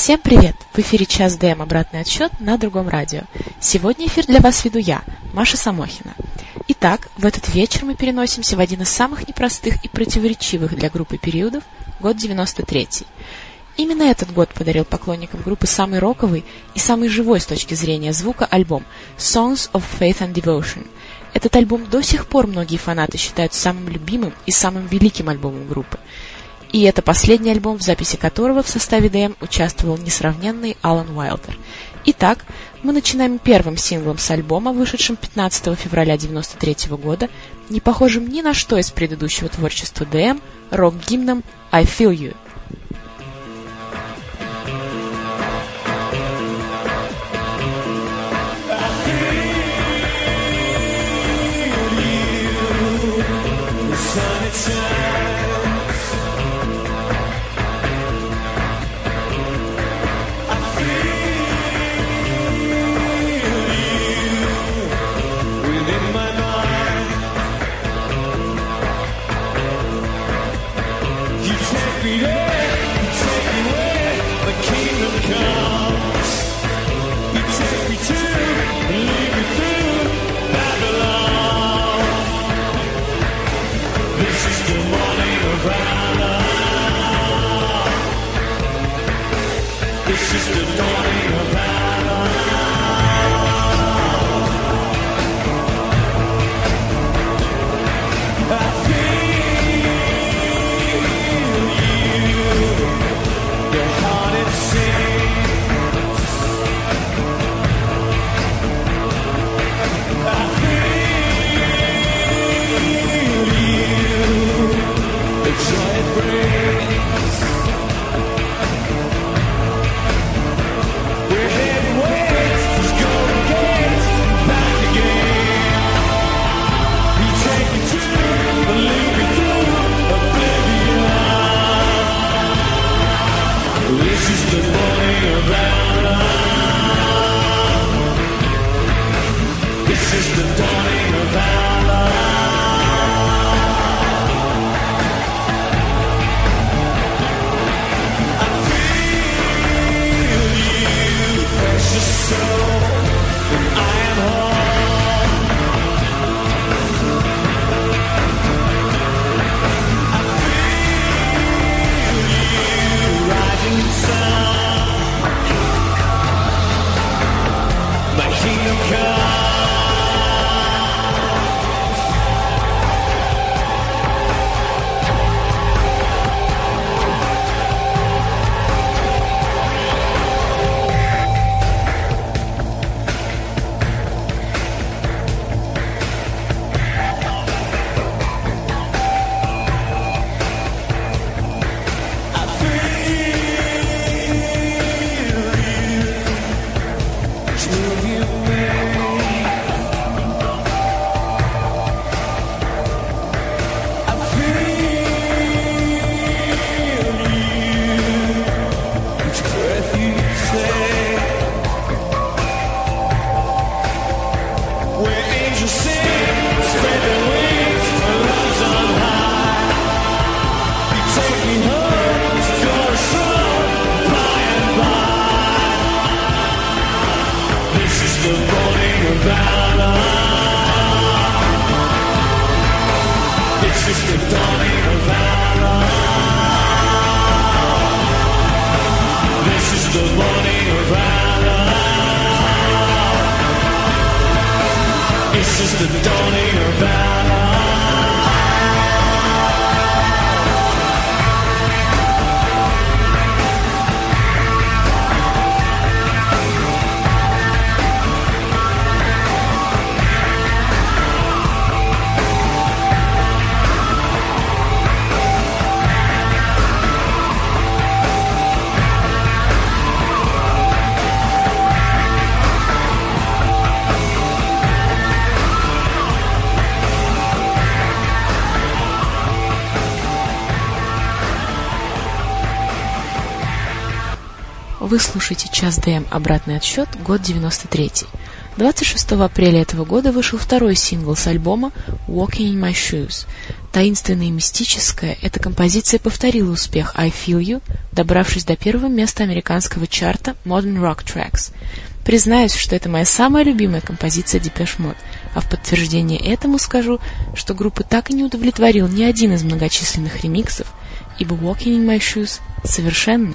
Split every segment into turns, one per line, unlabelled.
Всем привет! В эфире час ДМ «Обратный отсчет» на другом радио. Сегодня эфир для вас веду я, Маша Самохина. Итак, в этот вечер мы переносимся в один из самых непростых и противоречивых для группы периодов – год 93-й. Именно этот год подарил поклонникам группы самый роковый и самый живой с точки зрения звука альбом «Songs of Faith and Devotion». Этот альбом до сих пор многие фанаты считают самым любимым и самым великим альбомом группы. И это последний альбом, в записи которого в составе ДМ участвовал несравненный Алан Уайлдер. Итак, мы начинаем первым синглом с альбома, вышедшим 15 февраля 1993 года, не похожим ни на что из предыдущего творчества ДМ, рок-гимном «I Feel You». Вы слушаете час ДМ «Обратный отсчет», год 93-й. 26 апреля этого года вышел второй сингл с альбома «Walking in My Shoes». Таинственная и мистическая, эта композиция повторила успех «I Feel You», добравшись до первого места американского чарта Modern Rock Tracks. Признаюсь, что это моя самая любимая композиция Depeche Mode, а в подтверждение этому скажу, что группа так и не удовлетворил ни один из многочисленных ремиксов, ибо «Walking in My Shoes» совершенно.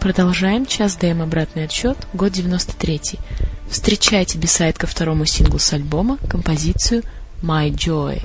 Продолжаем час ДМ «Обратный отсчет», год 93. Встречайте бисайд ко второму синглу с альбома, композицию «My Joy».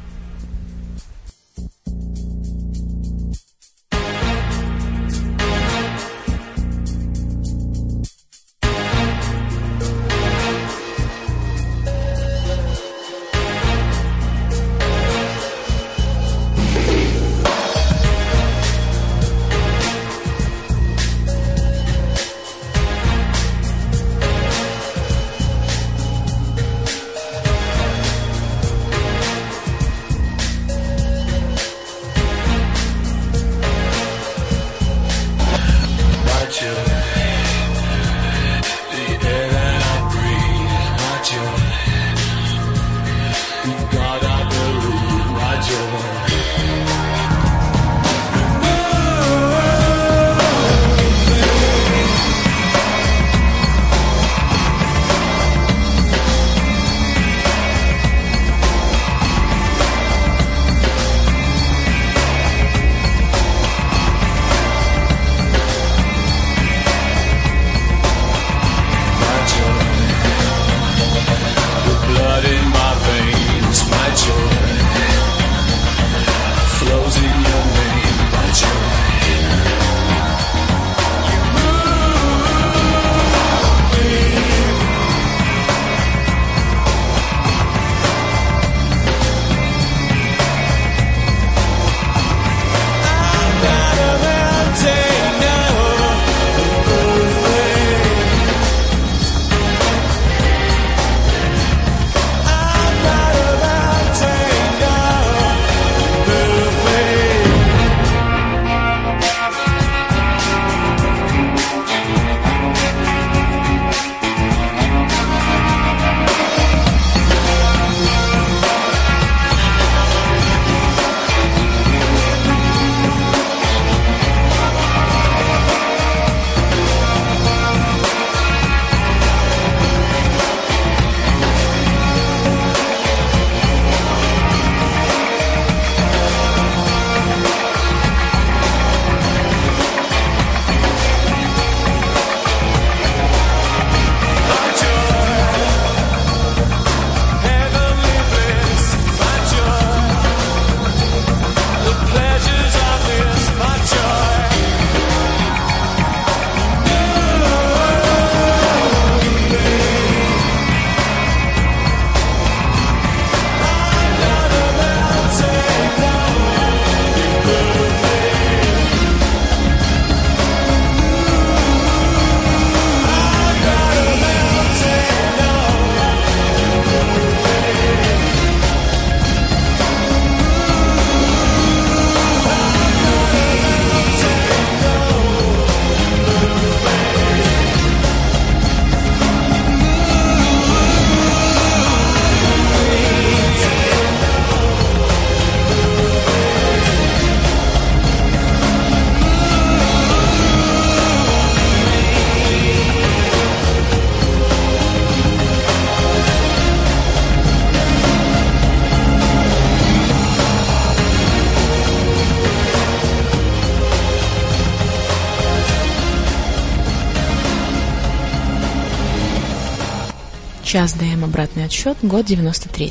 Час ДМ «Обратный отсчет», год 93.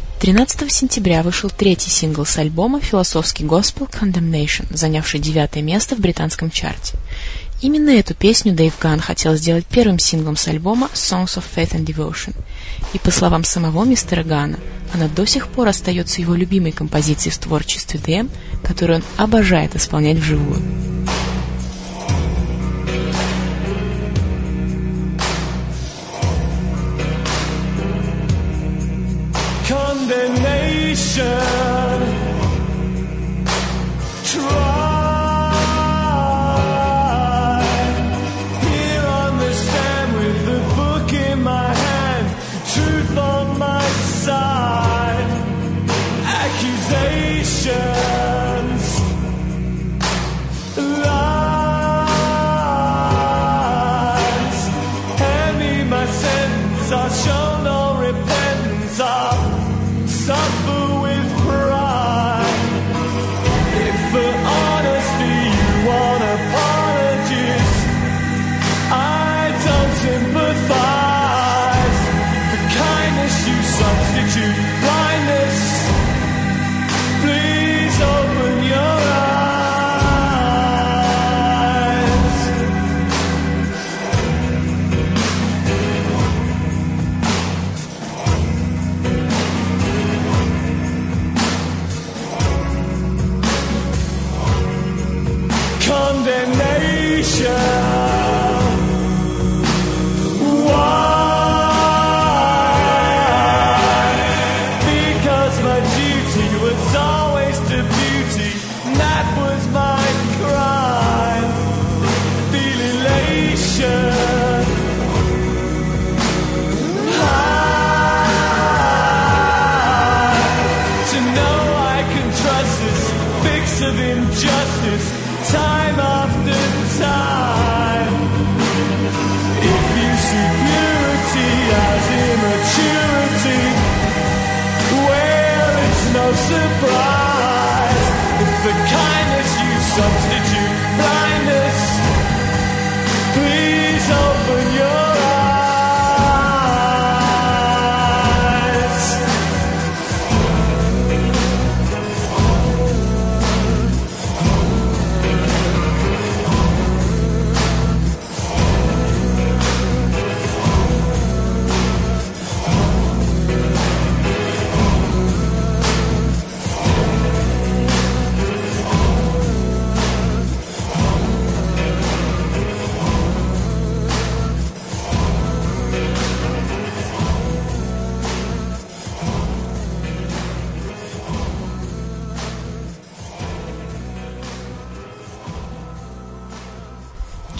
13 сентября вышел третий сингл с альбома «Философский госпел Condemnation», занявший 9 место в британском чарте. Именно эту песню Дэйв Ганн хотел сделать первым синглом с альбома «Songs of Faith and Devotion». И, по словам самого мистера Ганна, она до сих пор остается его любимой композицией в творчестве ДМ, которую он обожает исполнять вживую.
Condemnation. Try here on the stand with the book in my hand, truth on my side, accusations, lies. Hand me my sentence, I'll show no repentance. I'll suffer with pride. If for honesty you want apologies,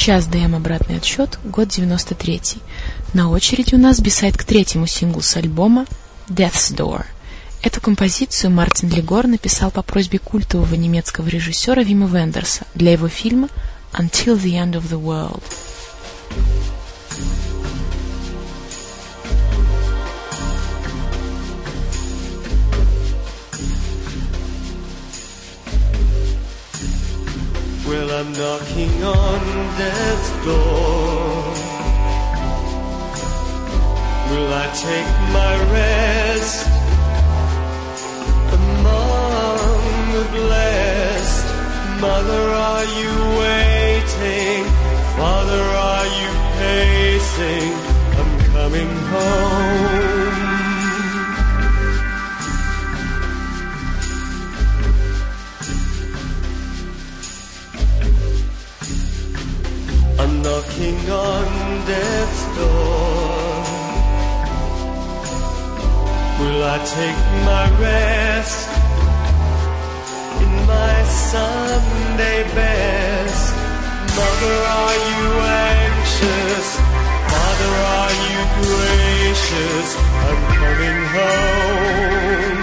Сейчас даем обратный отсчет, год 93. На очереди у нас бисайд к третьему синглу с альбома «Death's Door». Эту композицию Мартин Легор написал по просьбе культового немецкого режиссера Вима Вендерса для его фильма «Until the End of the World».
Well, I'm knocking on death's door. Will I take my rest among the blessed? Mother, are you waiting? Father, are you pacing? I'm coming home. I'm knocking on death's door. Will I take my rest in my Sunday best? Mother, are you anxious? Father, are you gracious? I'm coming home.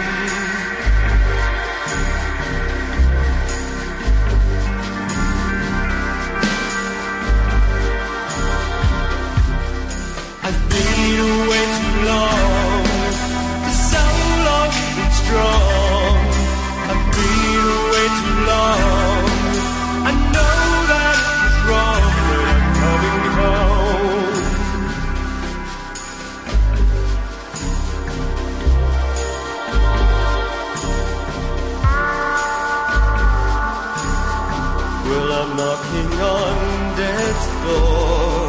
I've been away too long, so long and strong. I've been away too long. I know that it's wrong, but I'm coming home. Well, I'm knocking on death's door.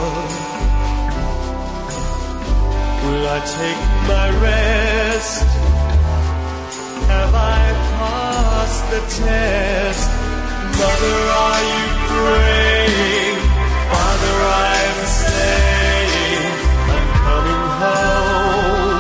Will I take my rest? Have I passed the test? Mother, are you praying? Father, I'm saying I'm coming home.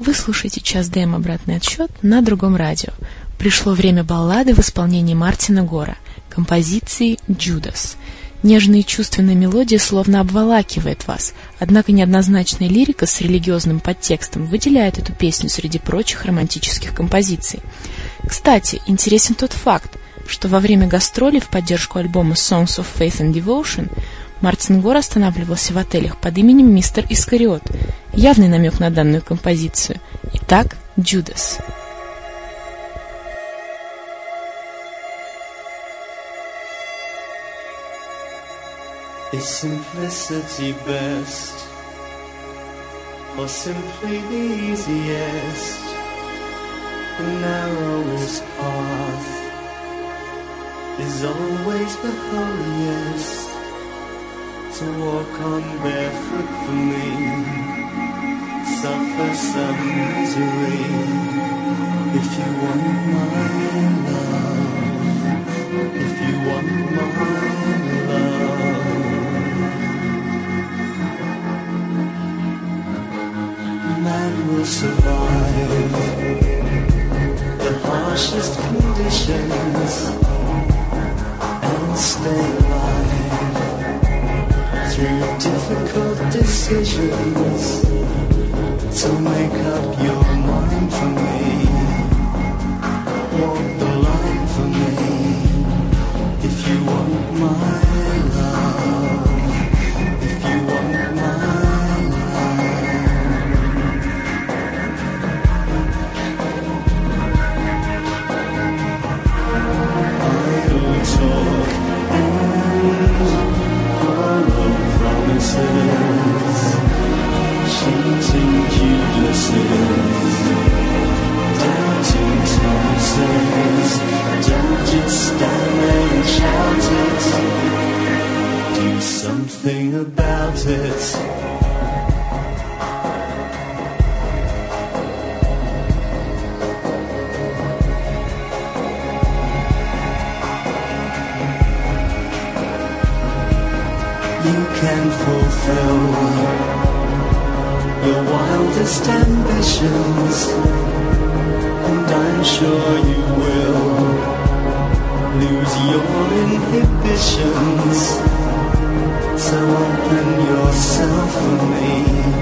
Вы слушаете «Час ДМ. Обратный отсчет» на другом радио. Пришло время баллады в исполнении Мартина Гора, композиции «Judas». Нежная и чувственная мелодия словно обволакивает вас, однако неоднозначная лирика с религиозным подтекстом выделяет эту песню среди прочих романтических композиций. Кстати, интересен тот факт, что во время гастролей в поддержку альбома «Songs of Faith and Devotion» Мартин Гор останавливался в отелях под именем Мистер Искариот. Явный намек на данную композицию. Итак, «Judas».
Is simplicity best, or simply the easiest, the narrowest path is always the holiest? To walk on barefoot for me, suffer some misery. If you want my love, if you want my love, man will survive the harshest conditions and stay alive through difficult decisions. So make up your mind for me, walk the line for me. If you want my love, if you want my love. Idle talk and hollow promises, cheating Judases, doubting Thomases. Don't just stand there and shout it, do something about it. You can fulfill your wildest ambitions, and I'm sure you will lose your inhibitions. So open yourself for me,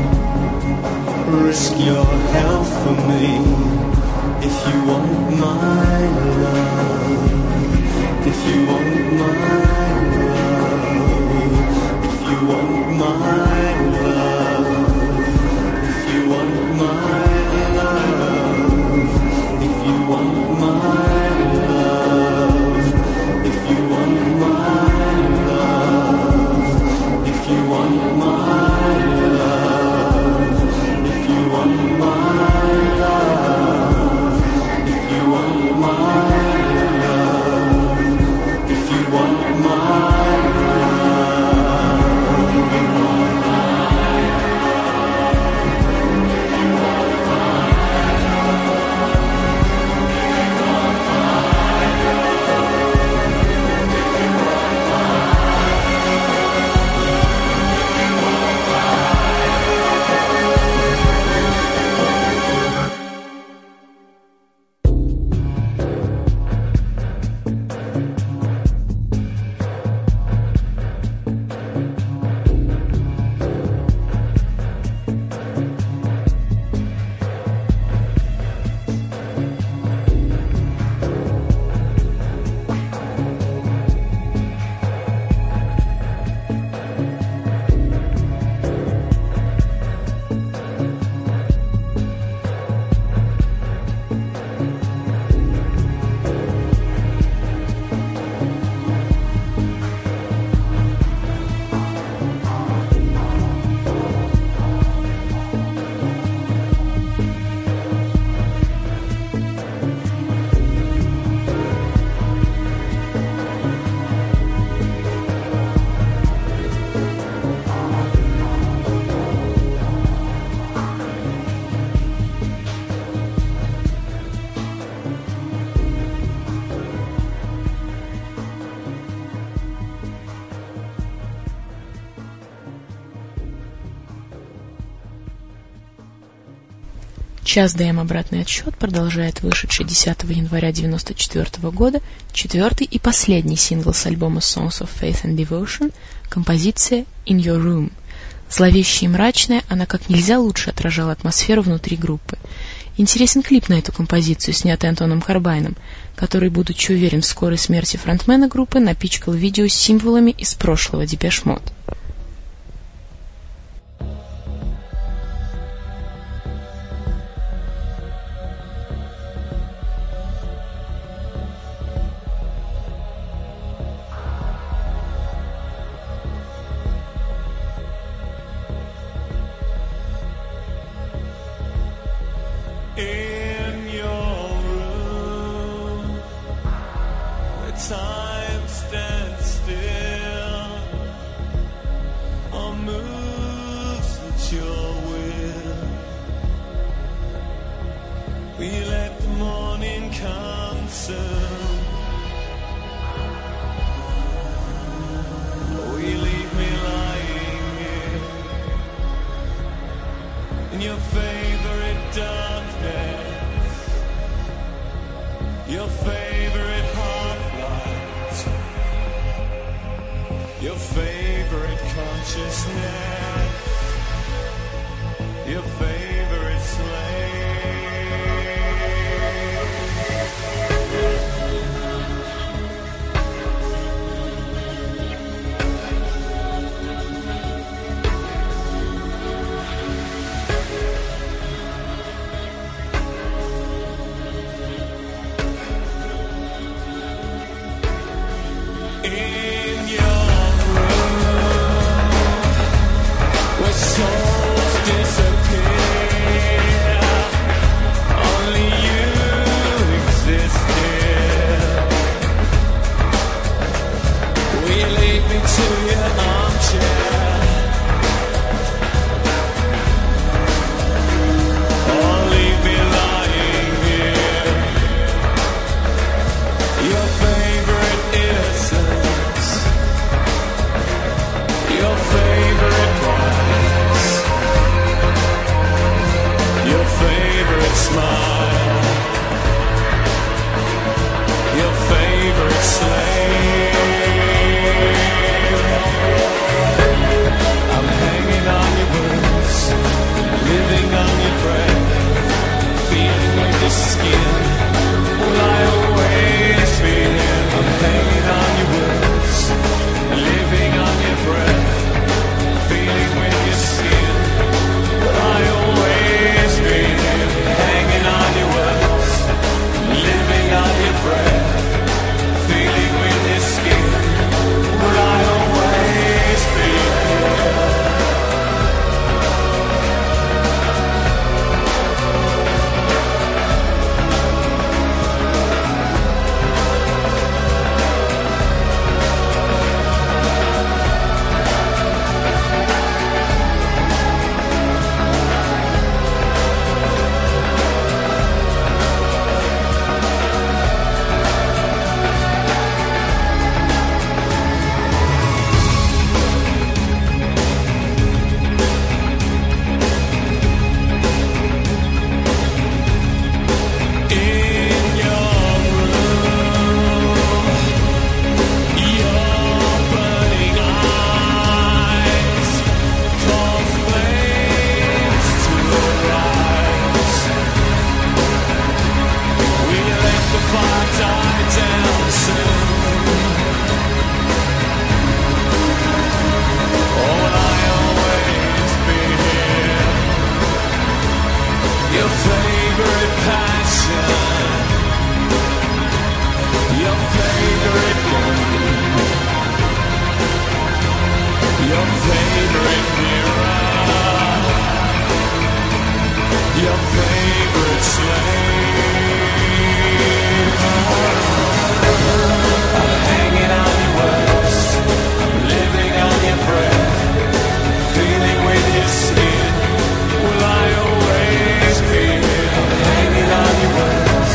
risk your health for me. If you want my love, if you want my love, if you want my love, if you want my love, if you want my love, if you want my love, if you want my love, if you want my love, if you want my
Час ДМ «Обратный отсчет» продолжает вышедший 10 января 1994 года четвертый и последний сингл с альбома Songs of Faith and Devotion, композиция In Your Room. Зловещая и мрачная, она как нельзя лучше отражала атмосферу внутри группы. Интересен клип на эту композицию, снятый Антоном Карбайном, который, будучи уверен в скорой смерти фронтмена группы, напичкал видео с символами из прошлого Депеш Мод.
In your room, where time stands still, or moves at your will. We let the morning come soon. Or you leave me lying here in your favorite darkness, your favorite half-light, your favorite consciousness, your favorite slave. In your room, where souls disappear, only you exist here. Will you lead me to your armchair, or leave me lying here? Your favorite innocence, your favorite price, your favorite smile, your favorite slave. I'm hanging on your words, living on your breath, feeling with your skin. Will I always be here? I'm hanging on your words, living on your breath, feeling with your skin. Will I always be here? Hanging on your words, living on your breath, feeling with your skin. Will I always be here? In your room, your burning eyes cause flames to arise. We let the fire die down soon. Or will I always be here? Your favorite passion, your favorite moon, your favorite mirror, your favorite slave. I'm hanging on your words, living on your breath, feeling with your skin. Will I always be here? I'm hanging on your words,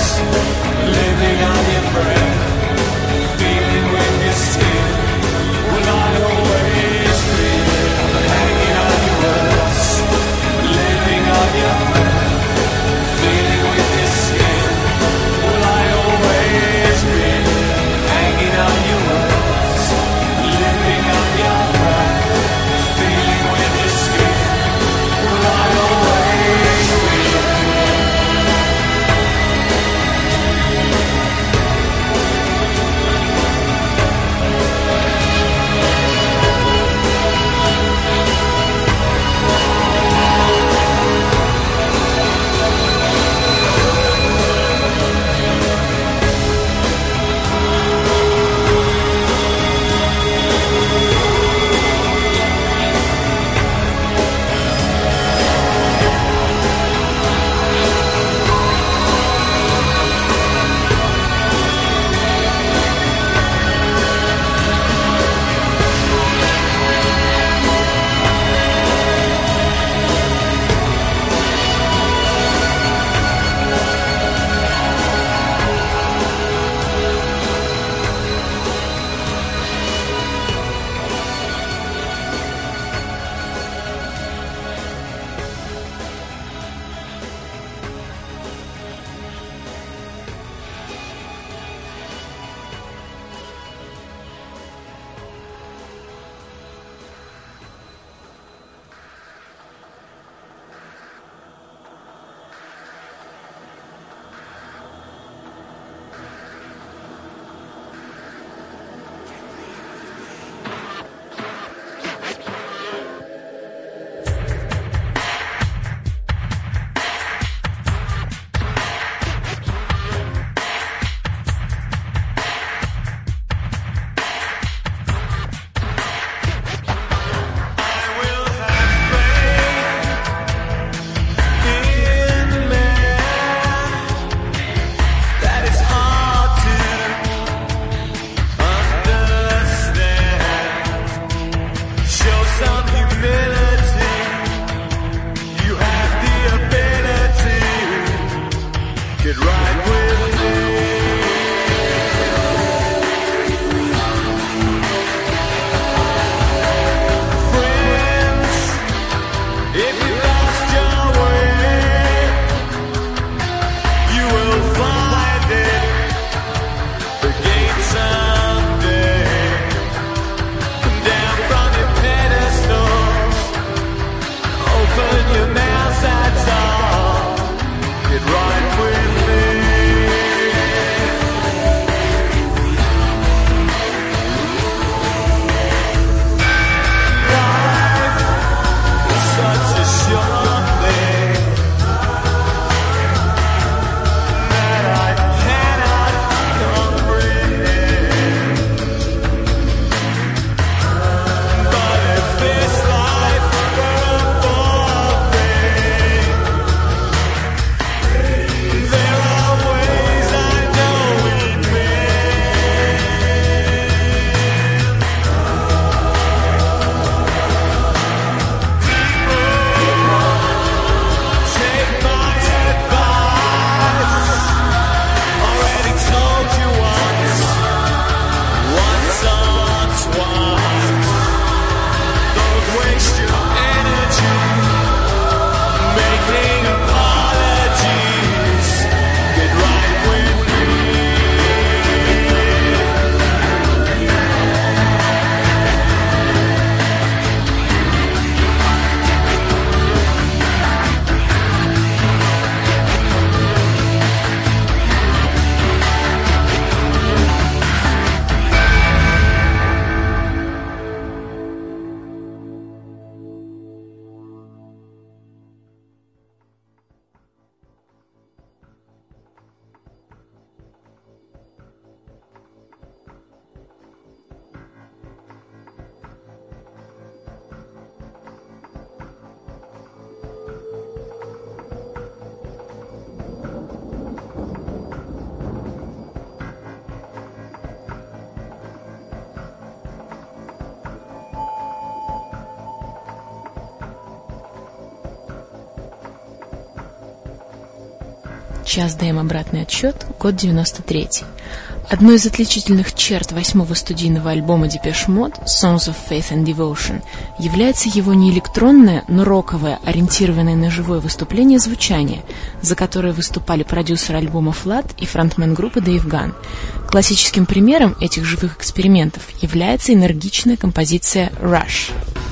Час ДМ «Обратный отсчет», год 93. Одной из отличительных черт 8-го студийного альбома Depeche Mode «Songs of Faith and Devotion» является его не электронное, но роковое, ориентированное на живое выступление звучание, за которое выступали продюсер альбома Flood и фронтмен группы Дэйв Ганн. Классическим примером этих живых экспериментов является энергичная композиция «Rush».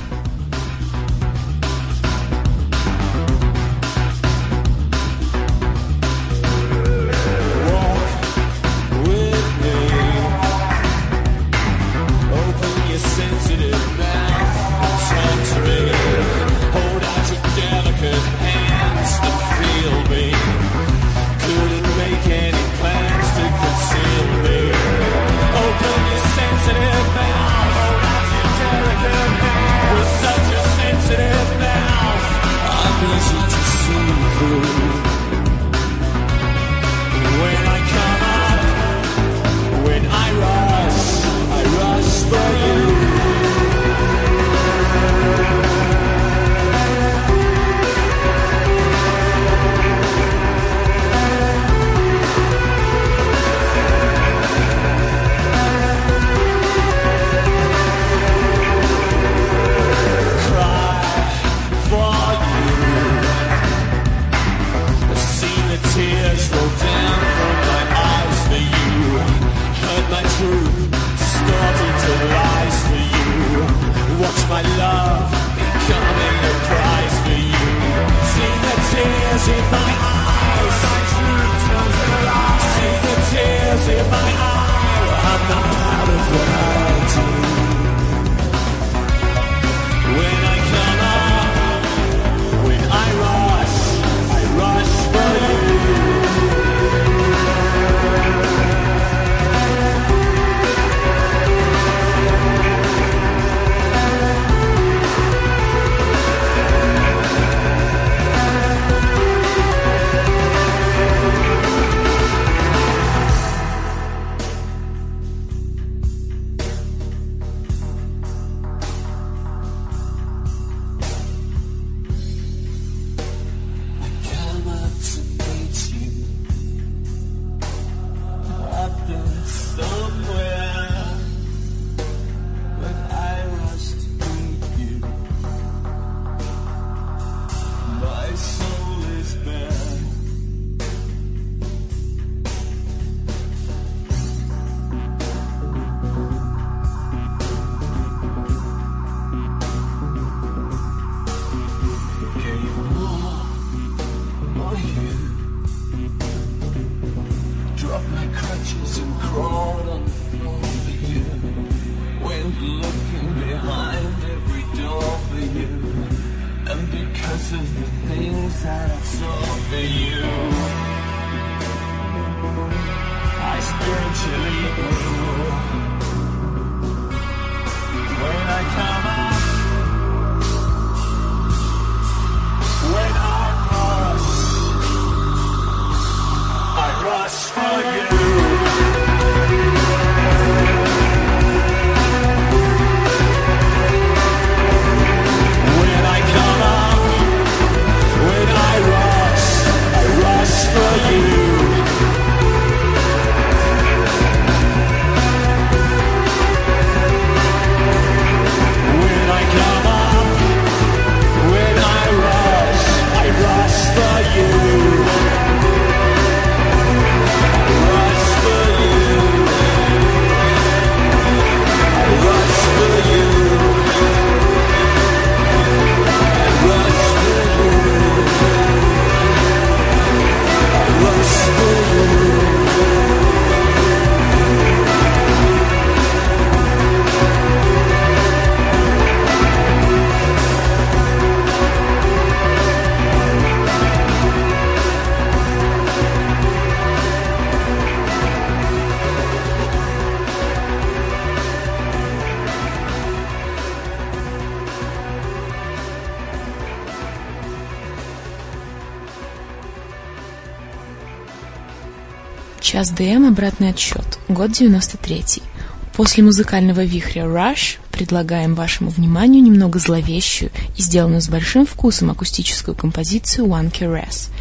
Час ДМ «Обратный отсчет», год 93. После музыкального вихря «Rush» предлагаем вашему вниманию немного зловещую и сделанную с большим вкусом акустическую композицию «One Caress». В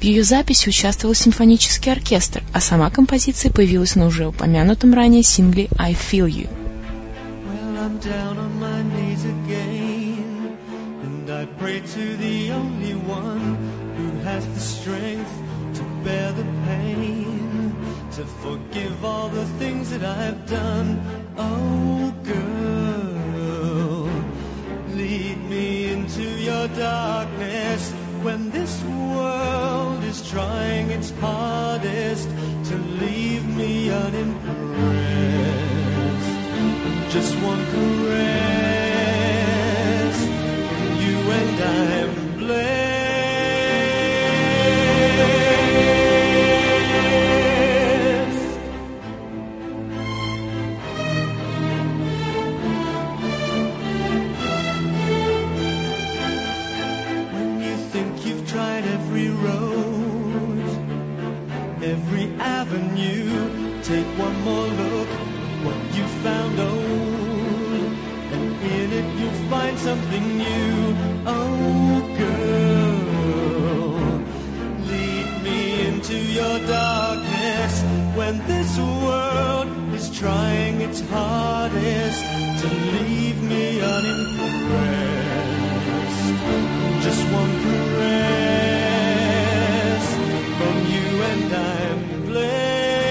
В ее записи участвовал симфонический оркестр, а сама композиция появилась на уже упомянутом ранее сингле «I Feel You».
Well, I'm down on my knees again, and I pray to the only one who has the strength to bear the pain, to forgive all the things that I've done. Oh, girl, lead me into your darkness when this world is trying its hardest to leave me unimpressed. Just one caress, you and I'm blessed. When you think you've tried every road, every avenue, take one more look. What you found old, and in it you'll find something new. Oh, girl, lead me into your darkness when this world is trying its hardest to leave me unimpressed. Just one caress from you and I'm blessed.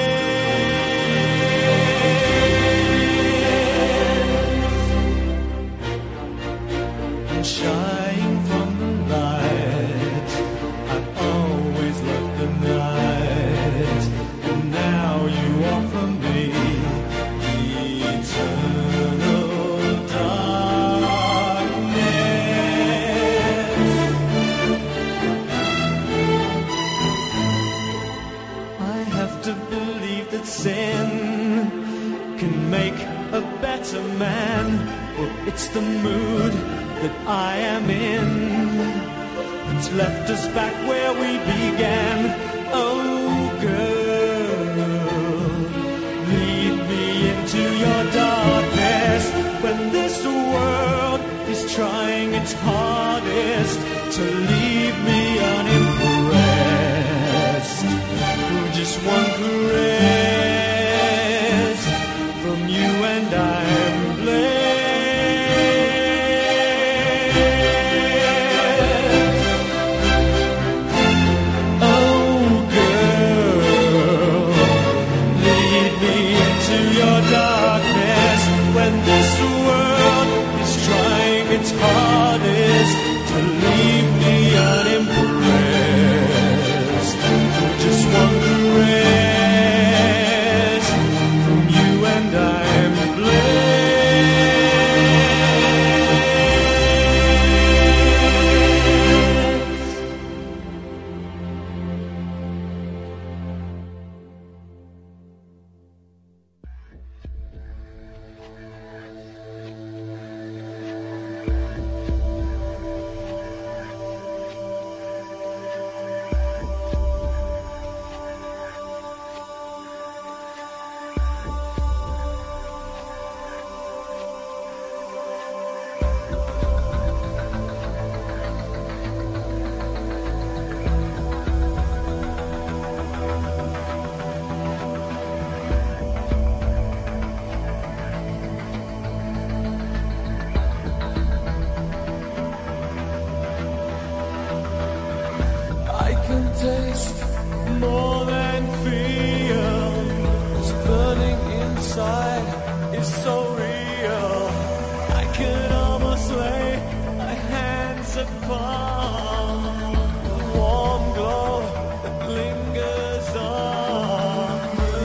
Shine from the light, I've always loved the night, and now you offer me eternal darkness. I have to believe that sin can make a better man, but it's the mood that I am in that's left us back where we began. Oh, girl, lead me into your darkness when this world is trying its hardest to leave me unimpressed. Just one caress from you and I'm blessed. It's hardest to leave me unimpressed. Just one caress from you and I'm taste more than feel. This burning inside is so real. I can almost lay my hands upon the warm glow that lingers on.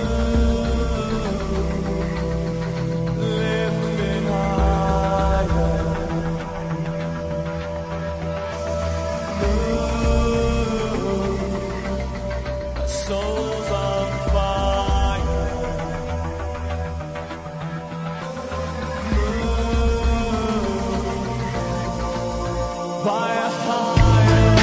Lift me higher. Souls on fire. Move by a higher.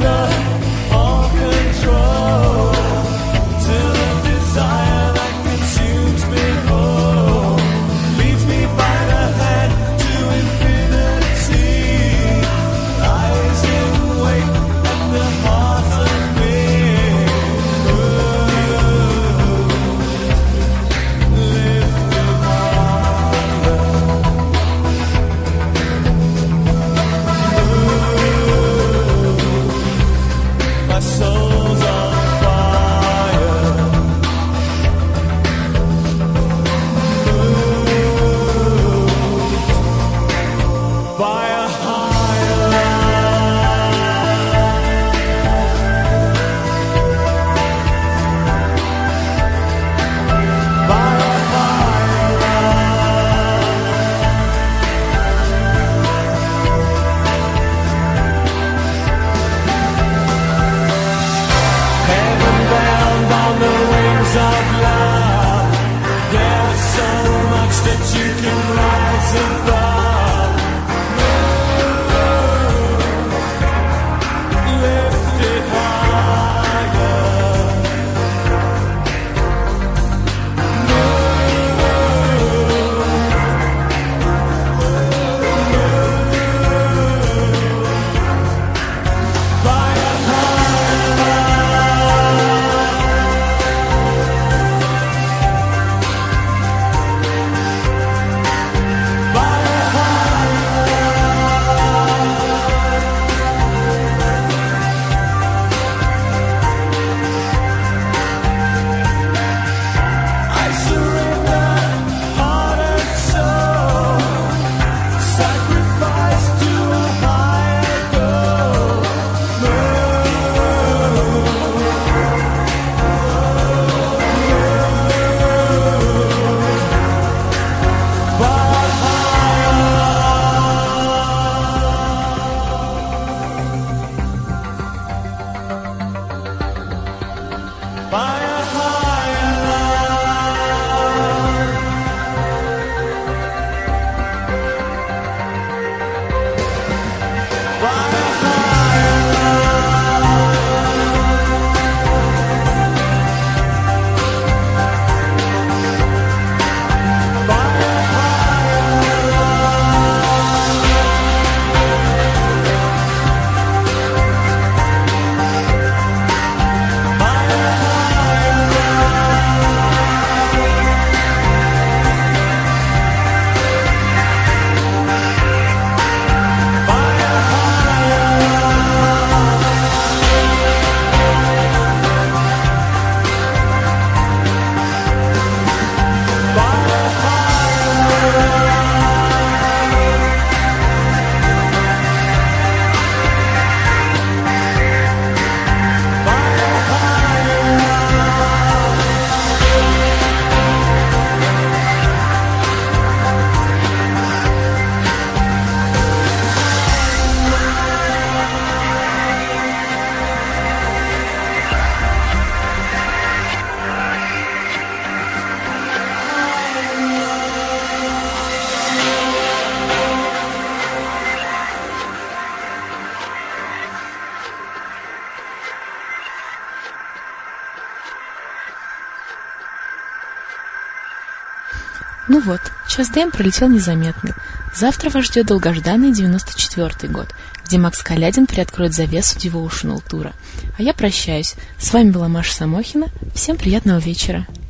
Ну вот, час ДМ пролетел незаметно. Завтра вас ждет долгожданный 94-й год, где Макс Калядин приоткроет завесу Devotional тура. А я прощаюсь. С вами была Маша Самохина. Всем приятного вечера.